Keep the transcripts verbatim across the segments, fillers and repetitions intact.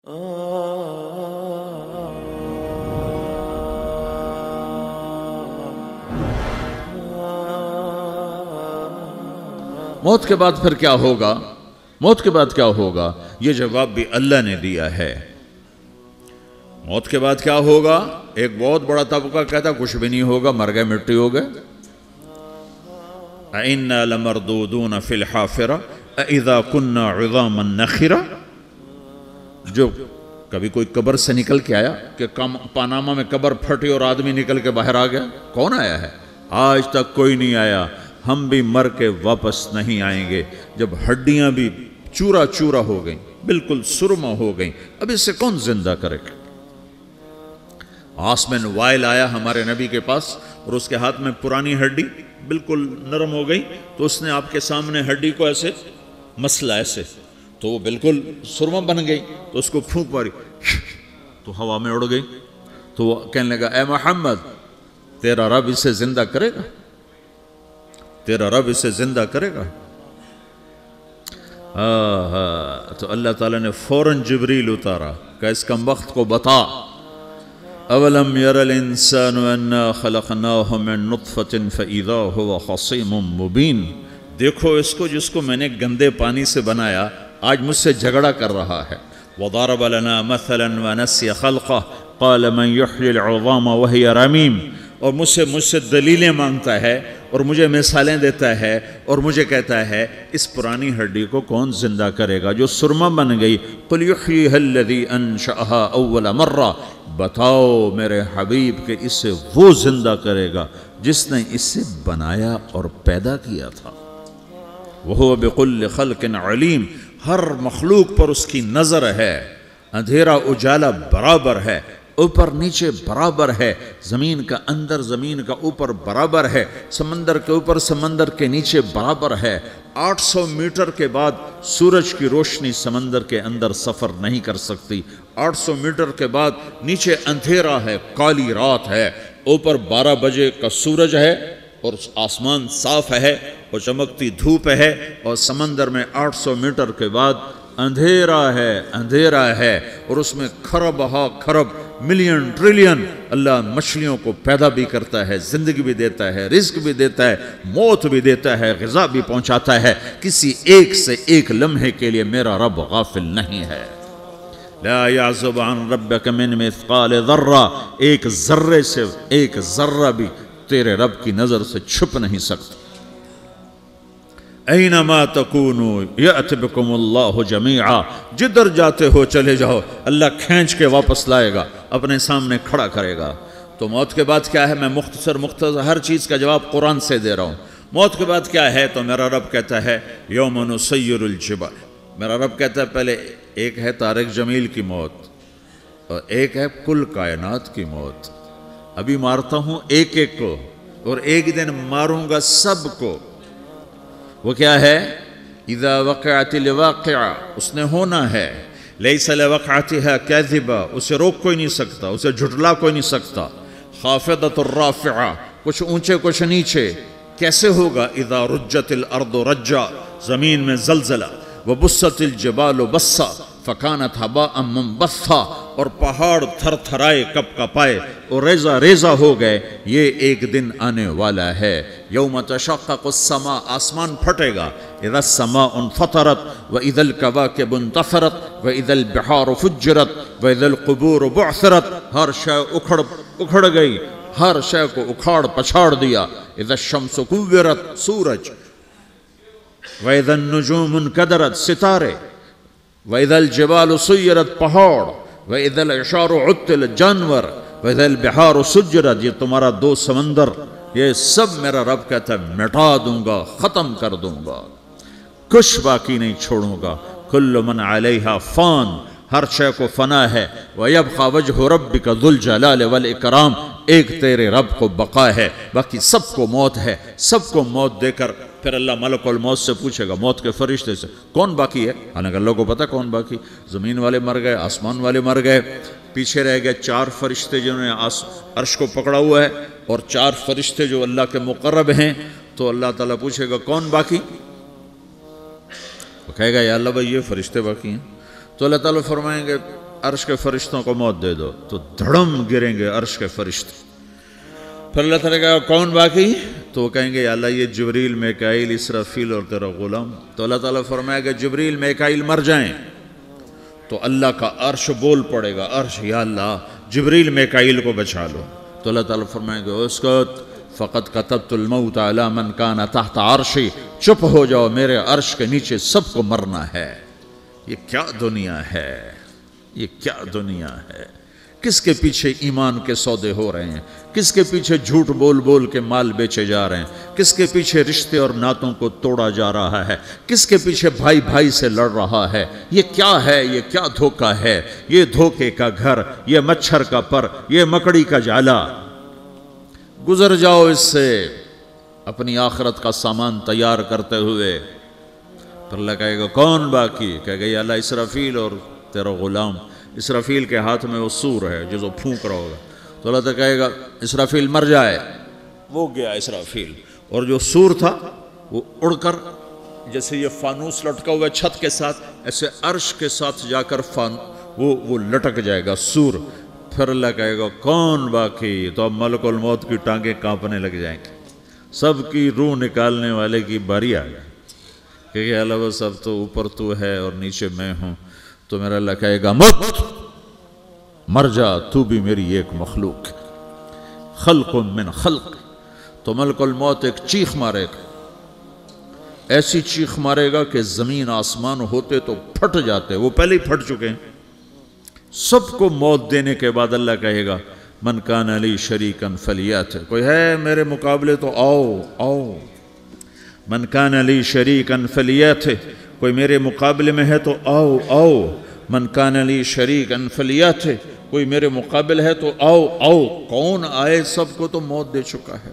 موت کے بعد پھر کیا ہوگا؟ موت کے بعد کیا ہوگا؟ یہ جواب بھی اللہ نے دیا ہے۔ موت کے بعد کیا ہوگا؟ ایک بہت بڑا طبقہ کہتا کچھ بھی نہیں ہوگا، مر گئے، مٹی ہو گئے۔ اَإِنَّا لَمَرْدُودُونَ فِي الْحَافِرَةِ اَإِذَا كُنَّا عِظَامًا نَخِرَةً۔ جو کبھی کوئی قبر سے نکل کے آیا کہ پاناما میں قبر پھٹی اور آدمی نکل کے باہر آ گیا؟ کون آیا ہے؟ آج تک کوئی نہیں آیا۔ ہم بھی مر کے واپس نہیں آئیں گے۔ جب ہڈیاں بھی چورا چورا ہو گئیں، بالکل سرما ہو گئیں، اب اس سے کون زندہ کرے گا؟ آسمین وائل آیا ہمارے نبی کے پاس اور اس کے ہاتھ میں پرانی ہڈی بالکل نرم ہو گئی، تو اس نے آپ کے سامنے ہڈی کو ایسے مسلا ایسے، تو وہ بالکل سرما بن گئی، تو اس کو پھونک ماری تو ہوا میں اڑ گئی۔ تو وہ کہنے لگا اے محمد، تیرا رب اسے زندہ کرے گا؟ تیرا رب اسے زندہ کرے گا؟ آہا، تو اللہ تعالیٰ نے فوراً جبریل اتارا کہ اس کم وقت کو بتا، اولم یر الانسان انا خلقناہ من نطفۃ فاذا هو خصیم مبین۔ دیکھو اس کو جس کو میں نے گندے پانی سے بنایا، آج مجھ سے جھگڑا کر رہا ہے۔ وضرب لنا مثلا ونسی خلقہ قال من یحیی العظام وہی رمیم۔ اور مجھ سے مجھ سے دلیلیں مانگتا ہے اور مجھے مثالیں دیتا ہے اور مجھے کہتا ہے اس پرانی ہڈی کو کون زندہ کرے گا جو سرما بن گئی؟ قل یحییہا الذی انشأہا اول مرہ۔ بتاؤ میرے حبیب کہ اسے وہ زندہ کرے گا جس نے اسے بنایا اور پیدا کیا تھا۔ وہو بکل خلق علیم۔ ہر مخلوق پر اس کی نظر ہے، اندھیرا اجالا برابر ہے، اوپر نیچے برابر ہے، زمین کا اندر زمین کا اوپر برابر ہے، سمندر کے اوپر سمندر کے نیچے برابر ہے۔ آٹھ سو میٹر کے بعد سورج کی روشنی سمندر کے اندر سفر نہیں کر سکتی۔ آٹھ سو میٹر کے بعد نیچے اندھیرا ہے، کالی رات ہے، اوپر بارہ بجے کا سورج ہے اور آسمان صاف ہے اور چمکتی دھوپ ہے، اور سمندر میں آٹھ سو میٹر کے بعد اندھیرا ہے، اندھیرا ہے، اور اس میں کھرب ہا کھرب ملین ٹریلین اللہ مچھلیوں کو پیدا بھی کرتا ہے، زندگی بھی دیتا ہے، رزق بھی دیتا ہے، موت بھی دیتا ہے، غذا بھی پہنچاتا ہے۔ کسی ایک سے ایک لمحے کے لیے میرا رب غافل نہیں ہے۔ لا يعزب عن ربك من مثقال ذرہ، ایک ذرے سے ایک ذرہ بھی تیرے رب کی نظر سے چھپ نہیں سکتا۔ اینما تکونوا یأت بکم اللہ جمیعا، جدھر جاتے ہو چلے جاؤ، اللہ کھینچ کے واپس لائے گا، اپنے سامنے کھڑا کرے گا۔ تو موت کے بعد کیا ہے؟ میں مختصر مختصر ہر چیز کا جواب قرآن سے دے رہا ہوں۔ موت کے بعد کیا ہے؟ تو میرا رب کہتا ہے یوم نسیر الجبال۔ میرا رب کہتا ہے پہلے ایک ہے طارق جمیل کی موت اور ایک ہے کل کائنات کی موت۔ ابھی مارتا ہوں ایک ایک کو اور ایک دن ماروں گا سب کو۔ وہ کیا ہے؟ اذا وقعت الواقعہ، اس نے ہونا ہے۔ لیس لوقعتها کاذبہ، اسے روک کوئی نہیں سکتا، اسے جھٹلا کوئی نہیں سکتا۔ خافضۃ الرافعہ، کچھ اونچے کچھ نیچے۔ کیسے ہوگا؟ اذا رجت الارض رجا، زمین میں زلزلہ۔ وبست الجبال بسا فکانت ہباء منبثا، اور پہاڑ تھر تھرائے کپ کپائے اور ریزہ ریزہ ہو گئے۔ یہ ایک دن آنے والا ہے۔ یوم تشقق السماء، آسمان پھٹے گا۔ اذا السماء انفطرت واذا الكواكب انتثرت واذا البحار فجرت واذا القبور بعثرت، ہر شے اکھڑ اکھڑ گئی، ہر شے کو اکھاڑ پچھاڑ دیا۔ اذا الشمس کورت، سورج۔ وَإِذَا النُّجُومُ انْكَدَرَتْ، ستارے۔ وَإِذَا الْجِبَالُ سُيِّرَتْ، پہاڑ۔ وَإِذَا الْعِشَارُ عُطِّلَتْ، جانور۔ وَإِذَا الْبِحَارُ سُجِّرَتْ، یہ تمہارا دو سمندر، یہ سب میرا رب کہتا ہے مٹا دوں گا، ختم کر دوں گا، کچھ باقی نہیں چھوڑوں گا۔ كُلُّ مَنْ عَلَيْهَا فان، ہر شے کو فنا ہے۔ وَيَبْقَى وَجْهُ رَبِّكَ ذُو الْجَلَالِ وَالْإِكْرَامِ، ایک تیرے رب کو بقا ہے، باقی سب کو موت ہے۔ سب کو موت دے کر پھر اللہ ملک الموت سے پوچھے گا، موت کے فرشتے سے، کون باقی ہے؟ حالانکہ اللہ کو پتہ کون باقی۔ زمین والے مر گئے، آسمان والے مر گئے، پیچھے رہ گئے چار فرشتے جنہوں نے عرش کو پکڑا ہوا ہے، اور چار فرشتے جو اللہ کے مقرب ہیں۔ تو اللہ تعالیٰ پوچھے گا کون باقی؟ وہ کہے گا یا اللہ بھائی یہ فرشتے باقی ہیں۔ تو اللہ تعالیٰ فرمائیں گے عرش کے فرشتوں کو موت دے دو، تو دھڑم گریں گے عرش کے فرشتے۔ پھر اللہ تعالیٰ کہا کون باقی؟ تو وہ کہیں گے یا اللہ یہ جبریل، میکائیل، اسرافیل اور تیرا غلام۔ تو اللہ تعالیٰ فرمائے گا جبریل، میکائیل مر جائیں، تو اللہ کا عرش بول پڑے گا، عرش یا اللہ جبریل میکائیل کو بچا لو۔ تو اللہ تعالیٰ فرمائے گا اسکت فقط کتبت الموت علی من کان تحت عرشی، چپ ہو جاؤ، میرے عرش کے نیچے سب کو مرنا ہے۔ یہ کیا دنیا ہے، یہ کیا دنیا ہے؟ کس کے پیچھے ایمان کے سودے ہو رہے ہیں، کس کے پیچھے جھوٹ بول بول کے مال بیچے جا رہے ہیں، کس کے پیچھے رشتے اور ناتوں کو توڑا جا رہا ہے، کس کے پیچھے بھائی بھائی سے لڑ رہا ہے۔ یہ کیا ہے، یہ کیا دھوکہ ہے، یہ دھوکے کا گھر، یہ مچھر کا پر، یہ مکڑی کا جالا۔ گزر جاؤ اس سے اپنی آخرت کا سامان تیار کرتے ہوئے۔ پھر اللہ کہے گا کون باقی؟ کہے گا یا اللہ اسرافیل اور تیرا غلام۔ اسرافیل کے ہاتھ میں وہ سور ہے جو وہ پھونک رہا ہوگا، تو اللہ تعالیٰ کہے گا اسرافیل مر جائے، وہ گیا اسرافیل، اور جو سور تھا وہ اڑ کر جیسے یہ فانوس لٹکا ہوا ہے چھت کے ساتھ، ایسے عرش کے ساتھ جا کر فان وہ وہ لٹک جائے گا سور۔ پھر اللہ کہے گا کون باقی؟ تو اب ملک الموت کی ٹانگیں کانپنے لگ جائیں گی، سب کی روح نکالنے والے کی باری آ گئی، کہ اللہ وہ سب تو اوپر تو ہے اور نیچے میں ہوں۔ تو میرا اللہ کہے گا مت، مر جا، تو بھی میری ایک مخلوق ہے، خلق من خلق۔ تو ملک الموت ایک چیخ مارے گا، ایسی چیخ مارے گا کہ زمین آسمان ہوتے تو پھٹ جاتے، وہ پہلے ہی پھٹ چکے ہیں۔ سب کو موت دینے کے بعد اللہ کہے گا من کان لی شریکن فلیات، کوئی ہے میرے مقابلے تو آؤ آؤ۔ من کان لی شریکن فلیات، کوئی میرے مقابلے میں ہے تو آؤ آؤ۔ من کان لی شریکن فلیات، کوئی میرے مقابل ہے تو آؤ آؤ۔ کون آئے؟ سب کو تو موت دے چکا ہے۔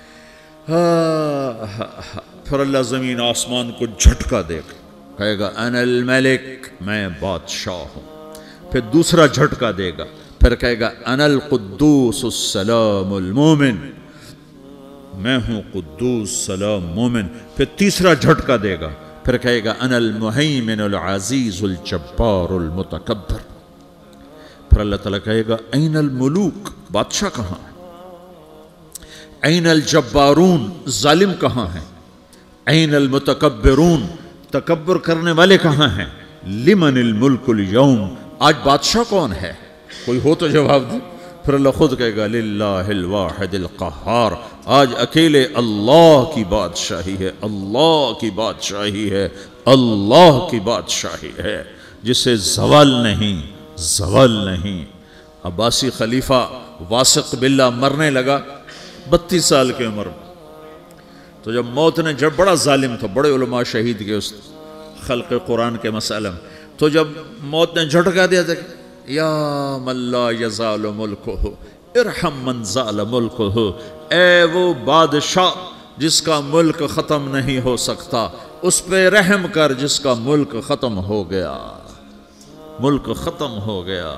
پھر اللہ زمین آسمان کو جھٹکا دے گا، کہے گا انا الملک، میں بادشاہ ہوں۔ پھر دوسرا جھٹکا دے گا، پھر کہے گا انا القدوس السلام المومن، میں ہوں قدوس سلام مومن۔ پھر تیسرا جھٹکا دے گا، پھر کہے گا انا المہیمن العزیز الجبار المتکبر۔ پھر اللہ تعالیٰ کہے گا این الملوک، بادشاہ کہاں ہے؟ این الجبارون، ظالم کہاں ہیں؟ این المتکبرون، تکبر کرنے والے کہاں ہیں؟ لمن الملک اليوم، آج بادشاہ کون ہے؟ کوئی ہو تو جواب دے۔ پھر اللہ خود کہے گا للہ الواحد القہار، آج اکیلے اللہ کی بادشاہی ہے، اللہ کی بادشاہی ہے، اللہ کی بادشاہی ہے، جسے زوال نہیں، زوال نہیں۔ عباسی خلیفہ واثق باللہ مرنے لگا بتیس سال کی عمر میں، تو جب موت نے، جب بڑا ظالم تھا، بڑے علماء شہید کے اس خلق قرآن کے مسئلہ میں، تو جب موت نے جھٹکا دیا تھا یا من لا یزال ملکہ ارحم من زال ملکہ، اے وہ بادشاہ جس کا ملک ختم نہیں ہو سکتا، اس پہ رحم کر جس کا ملک ختم ہو گیا، ملک ختم ہو گیا۔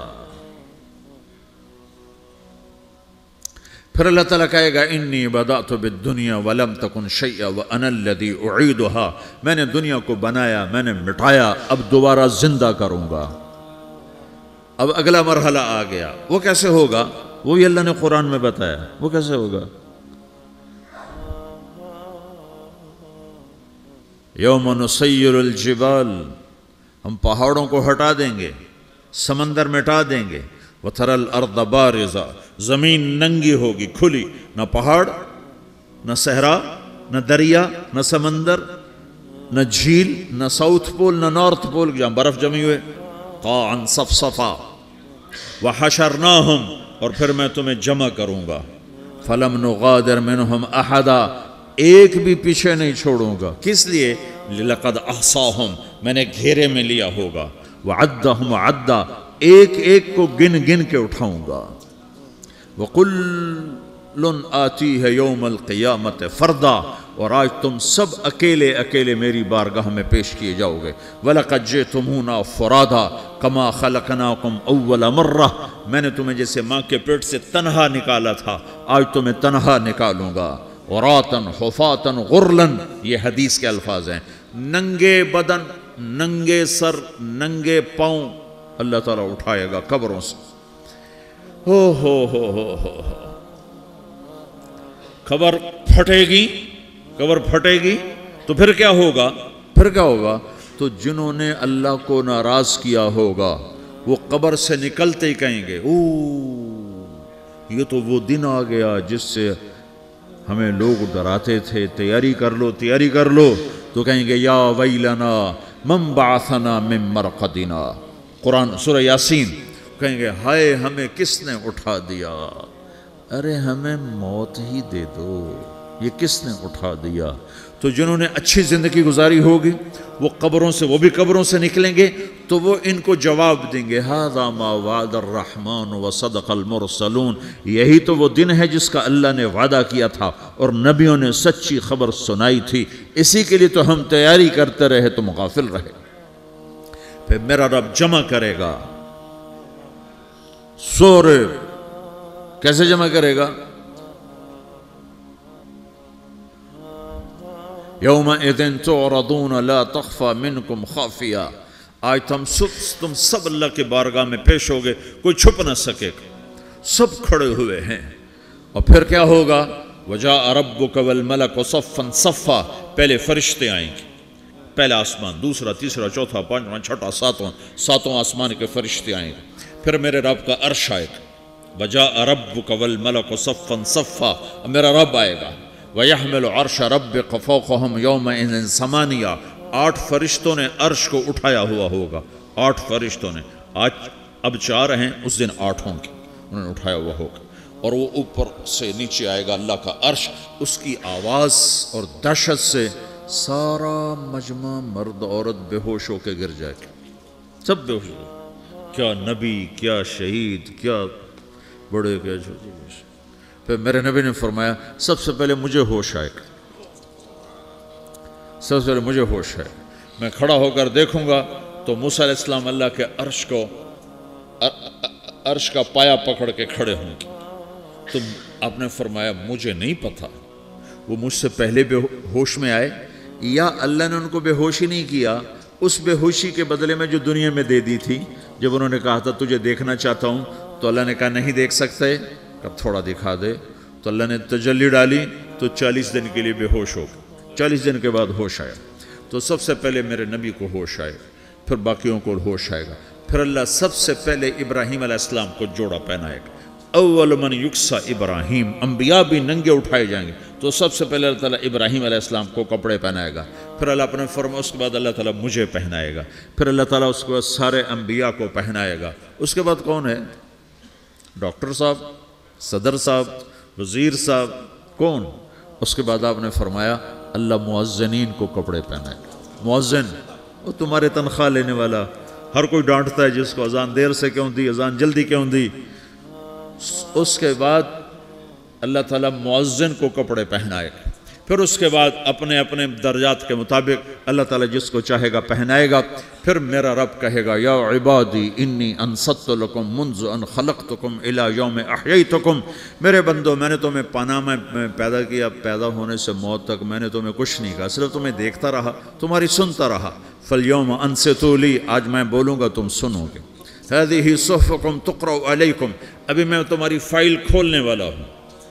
پھر اللہ تعالیٰ کہے گا انی بدأت بالدنیا ولم تکن شیئا وانا الذی اعیدہا، میں نے دنیا کو بنایا، میں نے مٹایا، اب دوبارہ زندہ کروں گا۔ اب اگلا مرحلہ آ گیا، وہ کیسے ہوگا؟ وہ بھی اللہ نے قرآن میں بتایا، وہ کیسے ہوگا؟ یوم نسیر الجبال، ہم پہاڑوں کو ہٹا دیں گے، سمندر مٹا دیں گے، وَتَرَى الْأَرْضَ بَارِزَةً، زمین ننگی ہوگی، کھلی، نہ پہاڑ، نہ صحرا، نہ دریا، نہ سمندر، نہ جھیل، نہ ساؤتھ پول، نہ نارتھ پول جہاں برف جمی ہوئے، قاعًا صفصفا، وحشرناہم، اور پھر میں تمہیں جمع کروں گا، فلم نغادر منہم احدا، ایک بھی پیچھے نہیں چھوڑوں گا، کس لیے؟ لقد احصاہم، میں نے گھیرے میں لیا ہوگا، وعدہم عدا، ایک ایک کو گن گن کے اٹھاؤں گا، وَقُلٌ آتِيهَ يَوْمَ الْقِيَامَةِ فَرْدًا، اور آج تم سب اکیلے اکیلے میری بارگاہ میں پیش کیے جاؤ گے، وَلَقَدْ جِئْتُمُونَا فُرَادًا كَمَا خَلَقْنَاكُمْ أَوَّلَ مَرَّةٍ، میں نے تمہیں جیسے ماں کے پیٹ سے تنہا نکالا تھا، آج تمہیں تنہا نکالوں گا، عُرَاةً حُفَاةً غُرْلًا، یہ حدیث کے الفاظ ہیں، ننگے بدن، ننگے سر، ننگے پاؤں، اللہ تعالیٰ اٹھائے گا قبروں سے. ہو ہو ہو ہو ہو قبر پھٹے گی، قبر پھٹے گی تو پھر کیا ہوگا؟ پھر کیا ہوگا؟ تو جنہوں نے اللہ کو ناراض کیا ہوگا وہ قبر سے نکلتے ہی کہیں گے او یہ تو وہ دن آ گیا جس سے ہمیں لوگ ڈراتے تھے، تیاری کر لو تیاری کر لو. تو کہیں گے یا ویلنا من بعثنا من مرقدنا، قرآن سورہ یاسین. کہیں گے ہائے ہمیں کس نے اٹھا دیا، ارے ہمیں موت ہی دے دو، یہ کس نے اٹھا دیا. تو جنہوں نے اچھی زندگی گزاری ہوگی وہ قبروں سے، وہ بھی قبروں سے نکلیں گے تو وہ ان کو جواب دیں گے ھذا ما وعد الرحمن وصدق المرسلون، یہی تو وہ دن ہے جس کا اللہ نے وعدہ کیا تھا اور نبیوں نے سچی خبر سنائی تھی، اسی کے لیے تو ہم تیاری کرتے رہے تم غافل رہے. پھر میرا رب جمع کرے گا سورے، کیسے جمع کرے گا؟ یومئذ تعرضون لا تخفى منکم خافیہ، آج تم سب تم سب اللہ کے بارگاہ میں پیش ہوگے، کوئی چھپ نہ سکے گا، سب کھڑے ہوئے ہیں. اور پھر کیا ہوگا؟ وجاء ربک والملک صفا صفا، پہلے فرشتے آئیں گے، پہلا آسمان، دوسرا، تیسرا، چوتھا، پانچواں، چھٹا، ساتواں، ساتواں آسمان کے فرشتے آئیں گے. پھر میرے رب کا عرش آئے گا، وجاء ربک والملک صفا صفا، میرا رب آئے گا. وَيَحْمِلُ عَرْشَ رَبِّكَ فَوْقَهُمْ يَوْمَئِذٍ ثَمَانِيَةٌ، آٹھ فرشتوں نے عرش کو اٹھایا ہوا ہوگا، آٹھ فرشتوں نے، آج اب چار ہیں، اس دن آٹھ ہوں گے، انہوں نے اٹھایا ہوا ہوگا. اور وہ اوپر سے نیچے آئے گا اللہ کا عرش، اس کی آواز اور دہشت سے سارا مجمع مرد عورت بے ہوش ہو کے گر جائے گا، سب بے ہوش ہو. کیا نبی، کیا شہید، کیا بڑے، کیا چھوٹے. پھر میرے نبی نے فرمایا سب سے پہلے مجھے ہوش آئے گا، سب سے پہلے مجھے ہوش ہے. میں کھڑا ہو کر دیکھوں گا تو موسیٰ علیہ السلام اللہ کے عرش کو عرش کا پایا پکڑ کے کھڑے ہوں گے. تو آپ نے فرمایا مجھے نہیں پتا وہ مجھ سے پہلے بے ہوش میں آئے یا اللہ نے ان کو بے ہوش ہی نہیں کیا، اس بے ہوشی کے بدلے میں جو دنیا میں دے دی تھی. جب انہوں نے کہا تھا تجھے دیکھنا چاہتا ہوں تو اللہ نے کہا نہیں دیکھ سکتے، اب تھوڑا دکھا دے. تو اللہ نے تجلی ڈالی تو چالیس دن کے لیے بے ہوش ہو گئے، چالیس دن کے بعد ہوش آیا. تو سب سے پہلے میرے نبی کو ہوش آئے، پھر باقیوں کو ہوش آئے گا. پھر اللہ سب سے پہلے ابراہیم علیہ السلام کو جوڑا پہنائے گا. اول من یکسا ابراہیم، انبیاء بھی ننگے اٹھائے جائیں گے تو سب سے پہلے اللہ تعالیٰ ابراہیم علیہ السلام کو کپڑے پہنائے گا. پھر اللہ اپنے فرما، اس کے بعد اللہ تعالیٰ مجھے پہنائے گا. پھر اللہ تعالیٰ اس کے بعد سارے انبیاء کو پہنائے گا. اس کے بعد کون ہے؟ ڈاکٹر صاحب، صدر صاحب، وزیر صاحب، کون؟ اس کے بعد آپ نے فرمایا اللہ مؤذنین کو کپڑے پہنائے گا. مؤذن وہ تمہارے تنخواہ لینے والا، ہر کوئی ڈانٹتا ہے جس کو اذان دیر سے کیوں دی، اذان جلدی کیوں دی. اس کے بعد اللہ تعالیٰ مؤذن کو کپڑے پہنائے گا. پھر اس کے بعد اپنے اپنے درجات کے مطابق اللہ تعالیٰ جس کو چاہے گا پہنائے گا. پھر میرا رب کہے گا یا عبادی انی انصت لکم منذ ان خلقتکم الی یوم احییتکم، میرے بندو میں نے تمہیں پاناہ میں پیدا کیا، پیدا ہونے سے موت تک میں نے تمہیں کچھ نہیں کہا، صرف تمہیں دیکھتا رہا، تمہاری سنتا رہا. فالیوم انصتوا لی، آج میں بولوں گا تم سنو گے. ہذہ صحفکم تقرأ علیکم، ابھی میں تمہاری فائل کھولنے والا ہوں.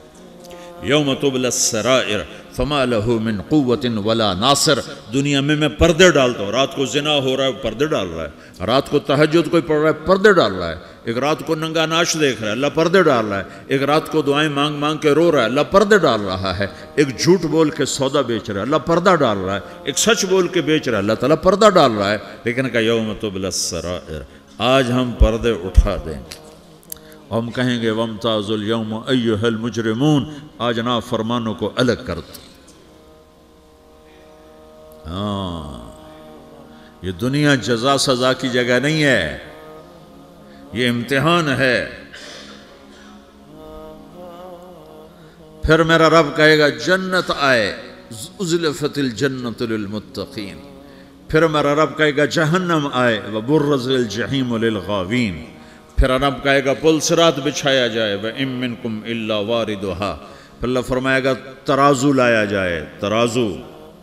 یوم تبلی السرائر فما لہ من قوت ولا ناصر، دنیا میں میں پردے ڈالتا ہوں. رات کو زنا ہو رہا ہے پردے ڈال رہا ہے، رات کو تہجد کوئی پڑھ رہا ہے پردے ڈال رہا ہے، ایک رات کو ننگا ناچ دیکھ رہا ہے اللہ پردے ڈال رہا ہے، ایک رات کو دعائیں مانگ مانگ کے رو رہا ہے اللہ پردے ڈال رہا ہے، ایک جھوٹ بول کے سودا بیچ رہا ہے اللہ پردہ ڈال رہا ہے، ایک سچ بول کے بیچ رہا ہے اللہ تعالیٰ پردہ ڈال رہا ہے. لیکن کہ یوم تبلی السرائر، آج ہم پردے اٹھا دیں گے. ہم کہیں گے وامتازوا اليوم ایھا المجرمون، آج نافرمانوں کو الگ کر دو. ہاں یہ دنیا جزا سزا کی جگہ نہیں ہے، یہ امتحان ہے. پھر میرا رب کہے گا جنت آئے، ازلفت الجنت للمتقین. پھر میرا رب کہے گا جہنم آئے، وبرز الجحیم للغاوین. پھر رب کہے گا پل صراط بچھایا جائے، وَإِن مِّنكُمْ إِلَّا وَارِدُهَا. پھر اللہ فرمائے گا ترازو لایا جائے، ترازو.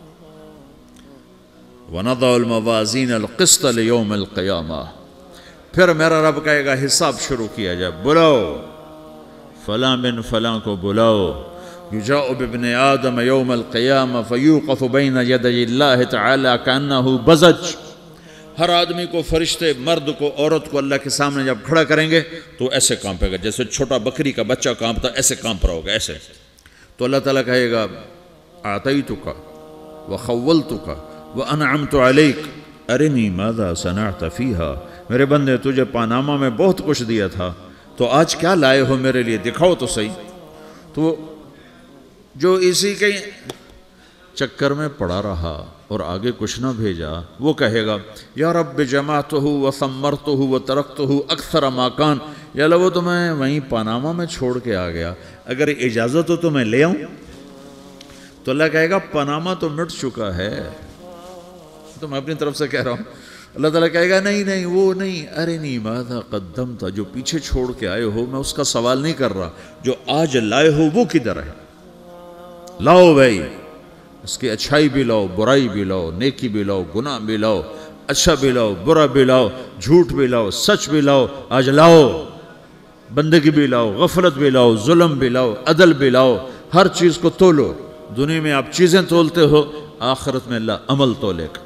وَنَضَعُ الْمَوَازِينَ الْقِسْطَ لِيَوْمِ الْقِيَامَةِ. پھر میرا رب کہے گا حساب شروع کیا جائے، بلاؤ فلاں بن فلاں کو بلاؤ، یجاء بابن آدم یوم القیامہ فیوقف بین یدی اللہ تعالی کانہ بزج۔ ہر آدمی کو، فرشتے، مرد کو، عورت کو اللہ کے سامنے جب کھڑا کریں گے تو ایسے کانپے گا جیسے چھوٹا بکری کا بچہ کانپتا، ایسے کانپ رہا ہوگا ایسے۔ تو اللہ تعالیٰ کہے گا اعطیتک وخولتک وانعمت علیک ارنی ماذا صنعت فیہا، میرے بندے تجھے پاناما میں بہت کچھ دیا تھا، تو آج کیا لائے ہو میرے لیے، دکھاؤ تو صحیح۔ تو جو اسی کے چکر میں پڑا رہا اور آگے کچھ نہ بھیجا، وہ کہے گا یا رب جمعتہ وثمرتہ وترکتہ اکثر ما کان، یا اللہ وہ تو میں وہیں پاناما میں چھوڑ کے آ گیا، اگر اجازت ہو تو میں لے آؤں؟ تو اللہ کہے گا پاناما تو مٹ چکا ہے، تو میں اپنی طرف سے کہہ رہا ہوں۔ اللہ تعالیٰ کہے گا نہیں نہیں وہ نہیں، ارنی ماذا قدمت، جو پیچھے چھوڑ کے آئے ہو میں اس کا سوال نہیں کر رہا، جو آج لائے ہو وہ کدھر ہے، لاؤ بھائی، اس کی اچھائی بھی لاؤ، برائی بھی لاؤ، نیکی بھی لاؤ، گناہ بھی لاؤ، اچھا بھی لاؤ، برا بھی لاؤ، جھوٹ بھی لاؤ، سچ بھی لاؤ، آج لاؤ، بندگی بھی لاؤ، غفلت بھی لاؤ، ظلم بھی لاؤ، عدل بھی لاؤ، ہر چیز کو تولو۔ دنیا میں آپ چیزیں تولتے ہو، آخرت میں اللہ عمل تولے گا۔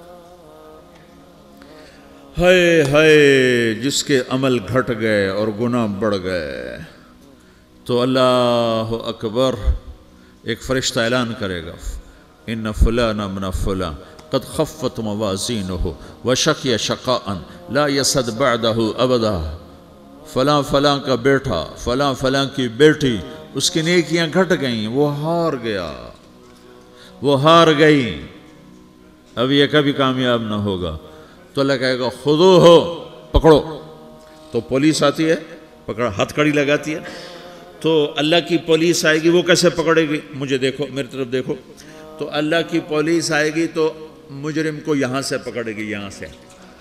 ہائے ہائے جس کے عمل گھٹ گئے اور گناہ بڑھ گئے، تو اللہ اکبر، ایک فرشتہ اعلان کرے گا ان فلان من فلان قد خفت موازینہ وشقی شقاء لا یسد بعدہ ابدا، فلاں فلاں کا بیٹا، فلاں فلاں کی بیٹی، اس کی نیکیاں گھٹ گئیں، وہ ہار گیا، وہ ہار گئی، اب یہ کبھی کامیاب نہ ہوگا۔ تو اللہ کہے گا خودو ہو، پکڑو۔ تو پولیس آتی ہے، پکڑا، ہتھ کڑی لگاتی ہے، تو اللہ کی پولیس آئے گی، وہ کیسے پکڑے گی؟ مجھے دیکھو، میری طرف دیکھو۔ تو اللہ کی پولیس آئے گی تو مجرم کو یہاں سے پکڑے گی، یہاں سے،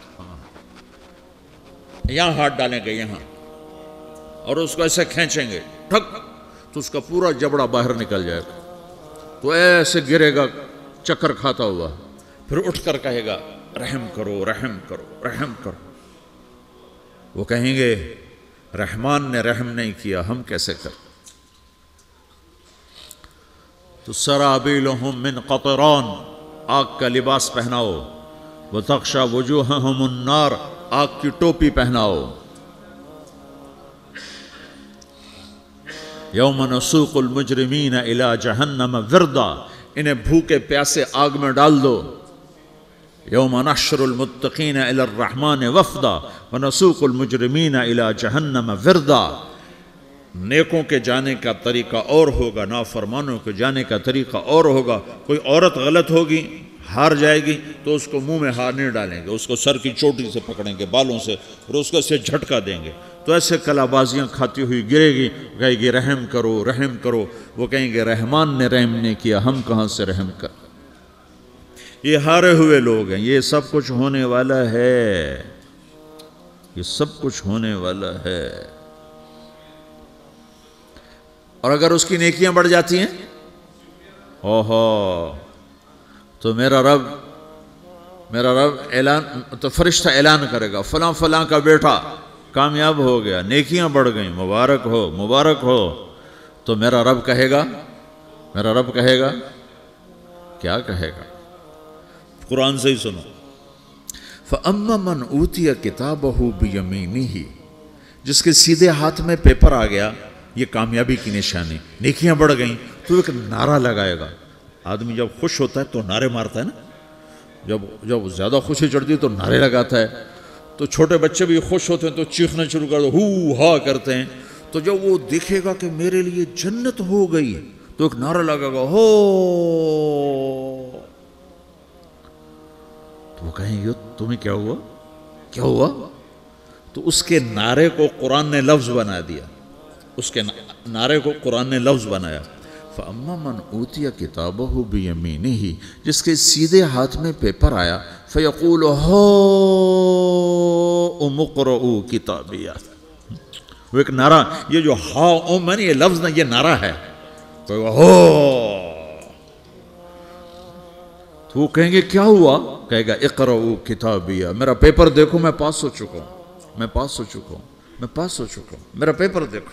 یہاں ہاتھ ڈالیں گے یہاں، اور اس کو ایسے کھینچیں گے، ٹھک، تو اس کا پورا جبڑا باہر نکل جائے گا، تو ایسے گرے گا چکر کھاتا ہوا، پھر اٹھ کر کہے گا رحم کرو، رحم کرو، رحم کرو۔ وہ کہیں گے رحمان نے رحم نہیں کیا، ہم کیسے کر؟ تو سرابیلہم من قطران، آگ کا لباس پہناؤ، وتغشا وجوہہم النار، آگ کی ٹوپی پہناؤ۔ یوم نسوق المجرمین الی جہنم وردا، انہیں بھوکے پیاسے آگ میں ڈال دو۔ یوم نحشر المتقین الی الرحمن وفدا ونسوق المجرمین الی جہنم وردا، نیکوں کے جانے کا طریقہ اور ہوگا، نافرمانوں کے جانے کا طریقہ اور ہوگا۔ کوئی عورت غلط ہوگی، ہار جائے گی، تو اس کو منہ میں ہار نہیں ڈالیں گے، اس کو سر کی چوٹی سے پکڑیں گے، بالوں سے، اور اس کو اسے جھٹکا دیں گے، تو ایسے کلا بازیاں کھاتی ہوئی گرے گی، کہے گی رحم کرو، رحم کرو۔ وہ کہیں گے رحمان نے رحم نہیں کیا، ہم کہاں سے رحم کر؟ یہ ہارے ہوئے لوگ ہیں، یہ سب کچھ ہونے والا ہے، یہ سب کچھ ہونے والا ہے۔ اور اگر اس کی نیکیاں بڑھ جاتی ہیں، اوہو، تو میرا رب میرا رب اعلان، تو فرشتہ اعلان کرے گا فلاں فلاں کا بیٹا کامیاب ہو گیا، نیکیاں بڑھ گئیں، مبارک ہو، مبارک ہو۔ تو میرا رب کہے گا میرا رب کہے گا کیا کہے گا؟ قرآن سے ہی سنو۔ فَأَمَّا مَنْ أُوتِيَ كِتَابَهُ بِيَمِينِهِ، جس کے سیدھے ہاتھ میں پیپر آ گیا، یہ کامیابی کی نشانی، نیکیاں بڑھ گئیں، تو ایک نعرہ لگائے گا۔ آدمی جب خوش ہوتا ہے تو نعرے مارتا ہے نا، جب جب زیادہ خوشی چڑھتی ہے تو نعرے لگاتا ہے۔ تو چھوٹے بچے بھی خوش ہوتے ہیں تو چیخنا شروع کر دو، ہو ہا کرتے ہیں۔ تو جب وہ دیکھے گا کہ میرے لیے جنت ہو گئی، تو ایک نعرہ لگے گا، ہو، تو وہ کہیں گے تمہیں کیا ہوا کیا ہوا تو اس کے نعرے کو قرآن نے لفظ بنا دیا، اس کے نعرے کو قرآن نے لفظ بنایا۔ فَأَمَّا مَنْ أُوتِيَ كِتَابَهُ بِيَمِينِهِ، جس کے سیدھے ہاتھ میں پیپر آیا، فَيَقُولُ هَاؤْمُ اقْرَءُوا كِتَابِيَهْ، وہ ایک نعرہ، یہ جو ہا ام ہے نا، یہ لفظ نہ، یہ نعرہ ہے، تو ہو، تو وہ کہیں گے کیا ہوا؟ کہے گا اقرؤوا کتابیہ، میرا پیپر دیکھو، میں پاس ہو چکا ہوں، میں پاس ہو چکا ہوں، میں پاس ہو چکا ہوں، میرا پیپر دیکھو۔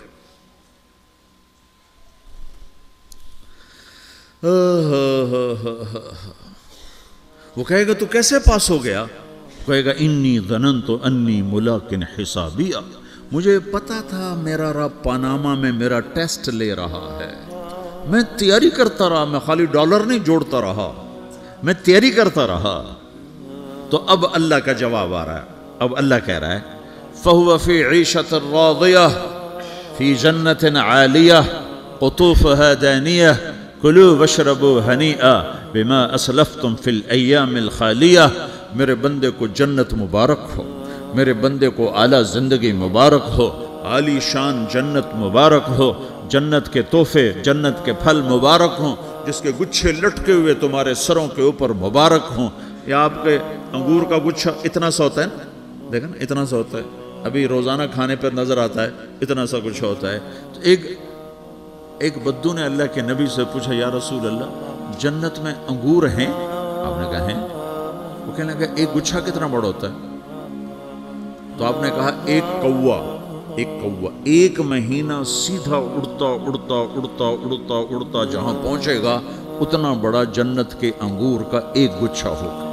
وہ کہے گا تو کیسے پاس ہو گیا؟ کہے گا انی ظننت انی ملاقن حسابیہ، مجھے پتا تھا میرا رب پاناما میں میرا ٹیسٹ لے رہا ہے، میں تیاری کرتا رہا، میں خالی ڈالر نہیں جوڑتا رہا، میں تیاری کرتا رہا۔ تو اب اللہ کا جواب آ رہا ہے، اب اللہ کہہ رہا ہے فَهُوَ فِي عِيشَةٍ رَاضِيَةٍ فِي جَنَّةٍ عَالِيَةٍ قُطُوفُهَا دَانِيَةٌ کلوا واشربوا ہنیئا بما اسلفتم فی الایام الخالیہ۔ میرے بندے کو جنت مبارک ہو، میرے بندے کو اعلیٰ زندگی مبارک ہو، عالی شان جنت مبارک ہو، جنت کے تحفے، جنت کے پھل مبارک ہوں، جس کے گچھے لٹکے ہوئے تمہارے سروں کے اوپر مبارک ہوں۔ یا آپ کے انگور کا گچھا اتنا سا ہوتا ہے نا، دیکھا نا اتنا سا ہوتا ہے، ابھی روزانہ کھانے پر نظر آتا ہے اتنا سا گچھا ہوتا ہے۔ تو ایک ایک بدو نے اللہ کے نبی سے پوچھا یا رسول اللہ جنت میں انگور ہیں؟ آپ نے کہا ہیں۔ وہ کہنے لگا ایک گچھا کتنا بڑا ہوتا ہے؟ تو آپ نے کہا ایک کوا، ایک کوا ایک مہینہ سیدھا اڑتا اڑتا اڑتا اڑتا اڑتا جہاں پہنچے گا اتنا بڑا جنت کے انگور کا ایک گچھا ہوگا۔